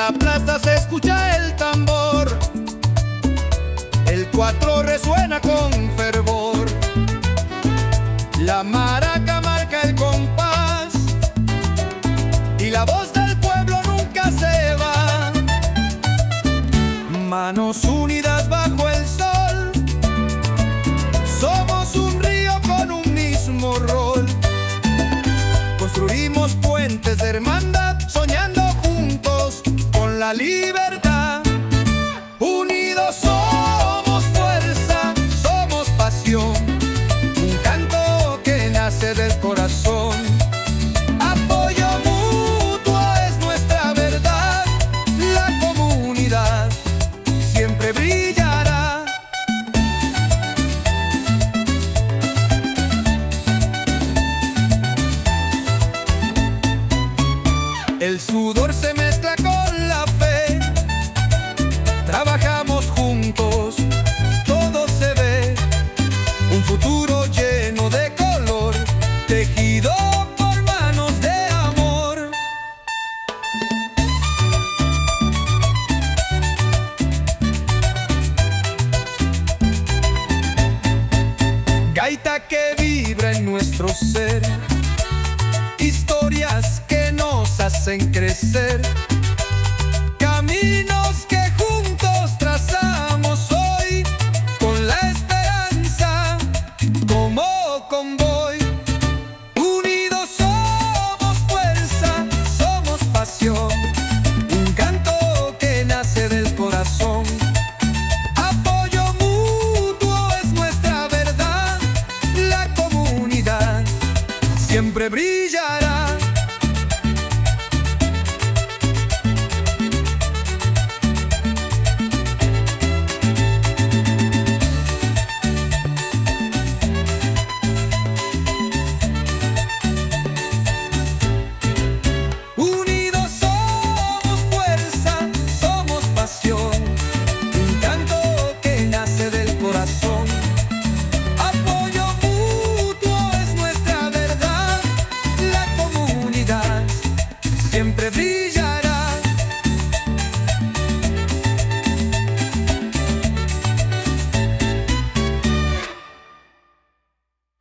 la plaza se escucha el tambor, el cuatro resuena con fervor, la maraca marca el compás y la voz del pueblo nunca se va. Manos unidas bajo el sol, somos un río con un mismo rol. Construimos puentes de hermandad, soñando juntos con la libertad. Unidos somos fuerza, somos pasión, un canto que nace del corazón. Apoyo mutuo es nuestra verdad, la comunidad siempre brillará. El sudor se mezcla con la fe, trabajamos juntos, todo se ve, un futuro lleno de color, tejido por manos de amor. Gaita que vibra en nuestro ser, historias que nos hacen crecer, caminos que juntos trazamos hoy, con la esperanza como convoy. Unidos somos fuerza, somos pasión, un canto que nace del corazón. Apoyo mutuo es nuestra verdad, la comunidad siempre brillará.